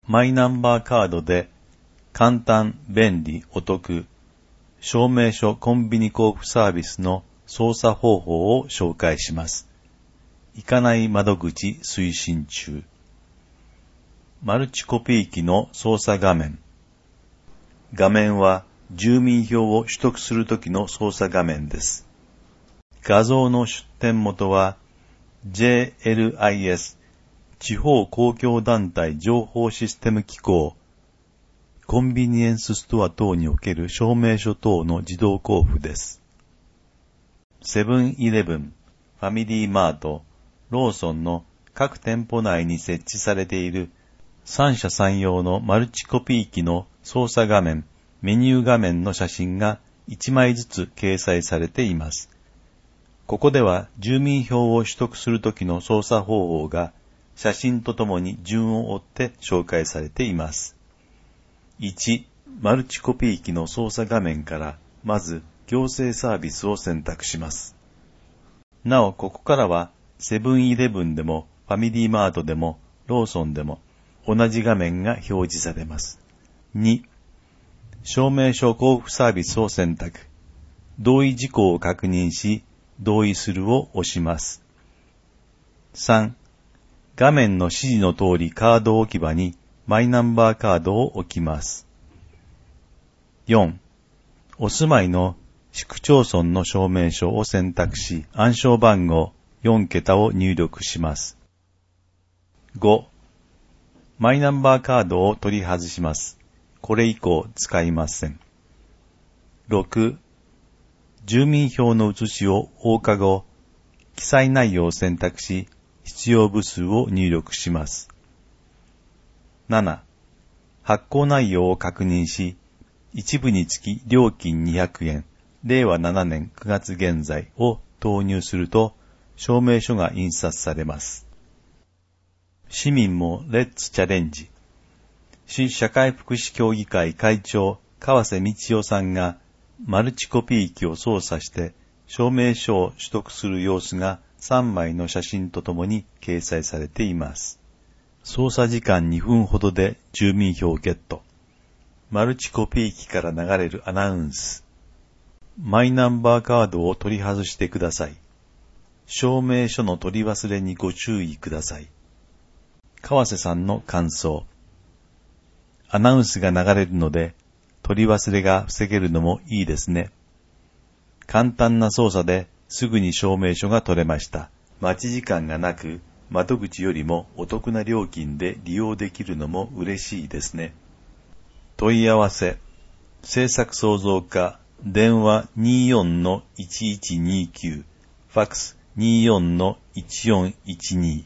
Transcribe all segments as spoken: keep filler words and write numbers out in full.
マイナンバーカードで簡単、便利、お得、証明書コンビニ交付サービスの操作方法を紹介します。行かない窓口推進中。マルチコピー機の操作画面。画面は住民票を取得するときの操作画面です。画像の出典元は ジェイエルアイエス 地方公共団体情報システム機構、コンビニエンスストア等における証明書等の自動交付です。セブンイレブン、ファミリーマート、ローソンの各店舗内に設置されている三者三様のマルチコピー機の操作画面、メニュー画面の写真がいちまいずつ掲載されています。ここでは住民票を取得するときの操作方法が写真とともに順を追って紹介されています。いち. マルチコピー機の操作画面からまず行政サービスを選択します。なおここからはセブンイレブンでもファミリーマートでもローソンでも同じ画面が表示されます。に. 証明書交付サービスを選択。同意事項を確認し、同意するを押します。さん. 画面の指示の通りカード置き場にマイナンバーカードを置きます。よん. お住まいの市区町村の証明書を選択し、暗証番号よんけたを入力します。ご. マイナンバーカードを取り外します。これ以降使いません。ろく. 住民票の写しを放課後、記載内容を選択し、必要部数を入力します。なな. 発行内容を確認し、一部につき料金にひゃくえん、れいわななねんくがつ現在を投入すると、証明書が印刷されます。市民もレッツチャレンジ。市社会福祉協議会会長、川瀬道夫さんが、マルチコピー機を操作して証明書を取得する様子がさんまいの写真とともに掲載されています。操作時間にふんほどで住民票をゲット。マルチコピー機から流れるアナウンス。マイナンバーカードを取り外してください。証明書の取り忘れにご注意ください。川瀬さんの感想。アナウンスが流れるので、取り忘れが防げるのもいいですね。簡単な操作ですぐに証明書が取れました。待ち時間がなく、窓口よりもお得な料金で利用できるのも嬉しいですね。問い合わせ、制作創造課、電話 にじゅうよんのいちいちにきゅう、ファックス にじゅうよんのいちよんいちに。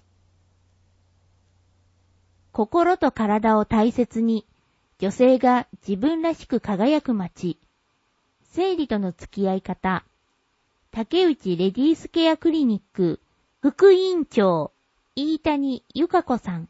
心と体を大切に、女性が自分らしく輝く街。生理との付き合い方。竹内レディースケアクリニック、副院長、飯谷由香子さん。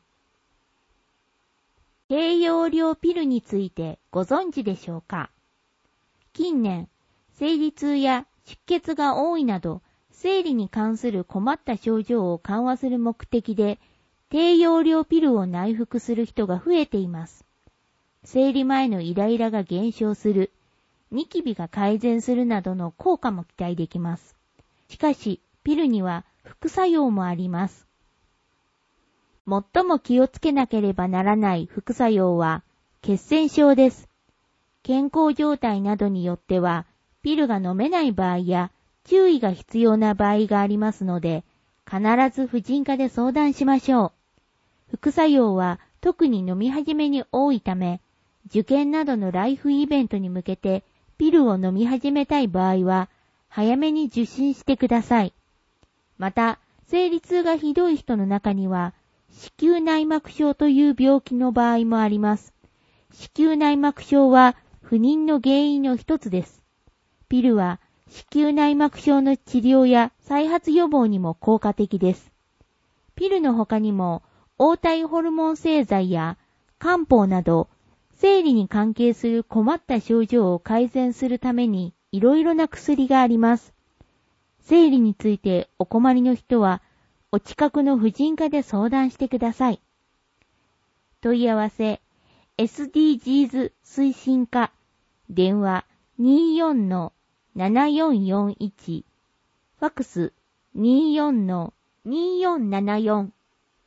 低用量ピルについてご存知でしょうか？近年、生理痛や出血が多いなど、生理に関する困った症状を緩和する目的で、低用量ピルを内服する人が増えています。生理前のイライラが減少する、ニキビが改善するなどの効果も期待できます。しかし、ピルには副作用もあります。最も気をつけなければならない副作用は、血栓症です。健康状態などによっては、ピルが飲めない場合や、注意が必要な場合がありますので、必ず婦人科で相談しましょう。副作用は特に飲み始めに多いため、受験などのライフイベントに向けてピルを飲み始めたい場合は、早めに受診してください。また、生理痛がひどい人の中には、子宮内膜症という病気の場合もあります。子宮内膜症は不妊の原因の一つです。ピルは子宮内膜症の治療や再発予防にも効果的です。ピルの他にも、黄体ホルモン製剤や漢方など、生理に関係する困った症状を改善するためにいろいろな薬があります。生理についてお困りの人は、お近くの婦人科で相談してください。 問い合わせ エスディージーズ 推進課電話 にーよんのななよんよんいち ファックス にーよんのにーよんななよん。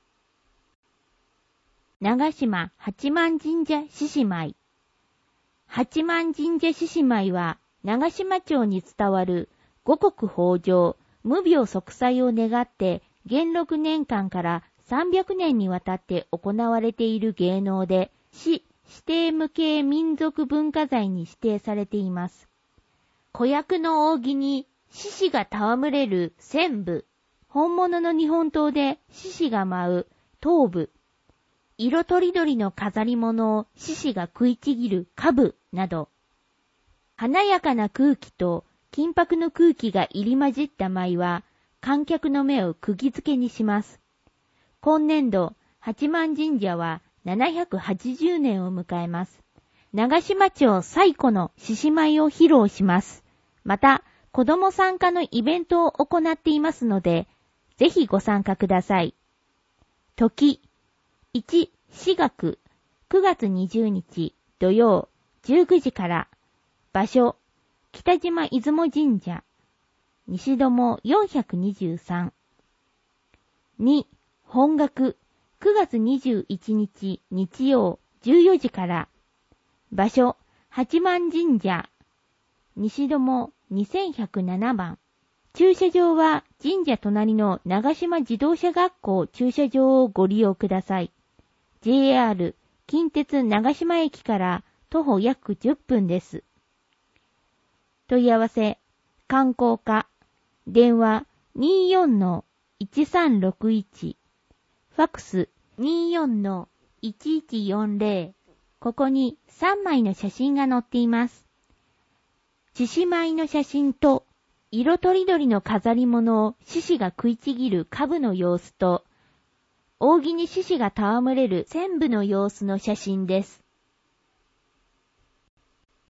長島八幡神社獅子舞。八幡神社獅子舞は長島町に伝わる五穀豊穣、無病息災を願って元禄年間からさんびゃくねんにわたって行われている芸能で、市指定無形民族文化財に指定されています。子役の扇に獅子が戯れる旋舞、本物の日本刀で獅子が舞う頭部、色とりどりの飾り物を獅子が食いちぎる下部など、華やかな空気と緊迫の空気が入り混じった舞は、観客の目を釘付けにします。今年度、八幡神社はななひゃくはちじゅうねんを迎えます。長島町最古の獅子舞を披露します。また、子供参加のイベントを行っていますので、ぜひご参加ください。時、いち、しがく、くがつにじゅうにち土曜じゅうくじから、場所、北島出雲神社、西友よんひゃくにじゅうさん。に、本学、くがつにじゅういちにち日曜じゅうよじから、場所、八幡神社、西友にせんひゃくななばん。駐車場は神社隣の長島自動車学校駐車場をご利用ください。ジェイアール 近鉄長島駅から徒歩約じゅっぷんです。問い合わせ、観光課、電話 にーよんのいちさんろくいち、ファックス にーよんのいちいちよんぜろ、ここにさんまいの写真が載っています。獅子舞の写真と、色とりどりの飾り物を獅子が食いちぎる下部の様子と、扇に獅子が戯れる旋舞の様子の写真です。